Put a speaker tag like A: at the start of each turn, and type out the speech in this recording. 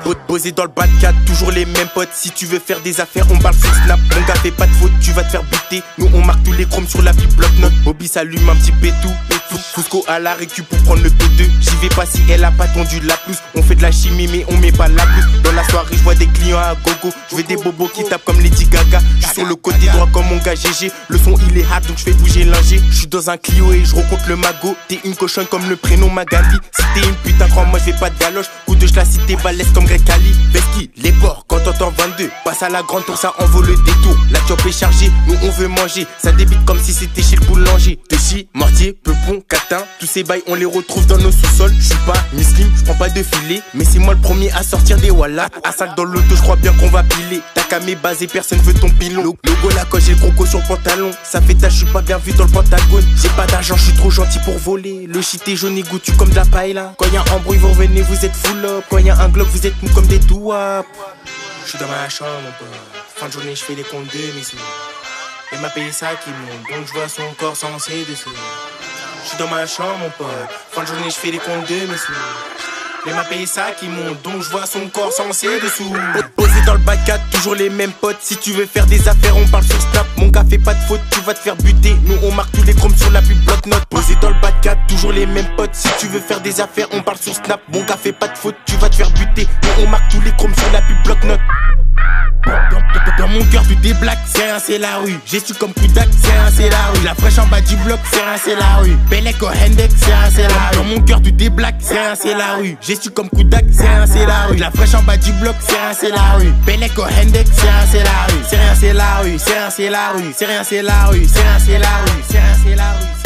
A: Posé dans le bas de 4, toujours les mêmes potes. Si tu veux faire des affaires, on parle sur Snap. Mon gars fait pas de faute, tu vas te faire buter. Nous on marque tous les chromes sur la vie bloc-notes. Bobby s'allume un petit pétou. Fusco à la récup pour prendre le P2. J'y vais pas si elle a pas tendu la plus. On fait de la chimie mais on met pas la blouse. Dans la soirée je vois des clients à gogo. Je veux des bobos qui tapent comme Lady Gaga. Je suis sur le côté droit comme mon gars GG. Le son il est hard donc je fais bouger l'ingé. Je suis dans un Clio et je rencontre le magot. T'es une cochonne comme le prénom Magali. Si t'es une putain crois-moi je fais pas de galoche. Coup de la cité balèze comme Greg Cali. Veski, les porcs quand t'entends 22. Passe à la grande tour ça envoie le détour. La chop est chargée, nous on veut manger. Ça débite comme si c'était chez le boulanger. Téchi, mortier, peupon, catin. Tous ces bails on les retrouve dans nos sous-sols. Je suis pas muslim, je prends pas de filet. Mais c'est moi le premier à sortir des wallahs. À 5 dans l'auto, je crois bien qu'on va piler. T'as qu'à m'ébaser, personne veut ton pilon. Logo la coche, j'ai le croco sur le pantalon. Ça fait tâche, je suis pas bien vu dans le Pentagone. J'ai pas d'argent, je suis trop gentil pour voler. Le shit est jaune et goûtu comme de la paella. Quand y'a un embrouille, vous revenez, vous êtes full up. Quand y'a un glock, vous êtes mou comme des douaps. Je suis dans ma chambre, mon pote. Fin de journée, je fais les comptes de mes sous. Elle m'a payé ça qui monte, donc je vois son corps sans ses dessous. Je suis dans ma chambre, mon pote. Fin de journée, je fais les comptes de mes sous. Elle m'a payé ça qui monte, donc je vois son corps sans ses dessous. Posé dans le bac 4, toujours les mêmes potes. Si tu veux faire des affaires, on parle sur Snap. Mon gars fait pas de faute, tu vas te faire buter. Nous on marque tous les chromes sur la pub bloc-notes. Posé dans le bac 4, toujours les mêmes potes. Si tu veux faire des affaires, on parle sur Snap. Mon gars fait pas de faute, tu vas te faire buter. Nous on marque tous les chromes sur la pub bloc-notes. Dans mon cœur tout déblaque, c'est rien c'est la rue. J'ai su comme Kudak, c'est rien c'est la rue. La fraîche en bas du bloc, c'est rien c'est la rue. Belek au Hendek, c'est rien c'est la rue. Dans mon cœur tout déblaque, c'est rien c'est la rue. J'ai su comme Kudak, c'est rien c'est la rue. La fraîche en bas du bloc, c'est rien c'est la rue. Belek au Hendek, c'est rien c'est la rue. C'est rien c'est la rue, c'est rien c'est la rue. C'est rien c'est la rue, c'est rien c'est la rue. C'est rien c'est la rue.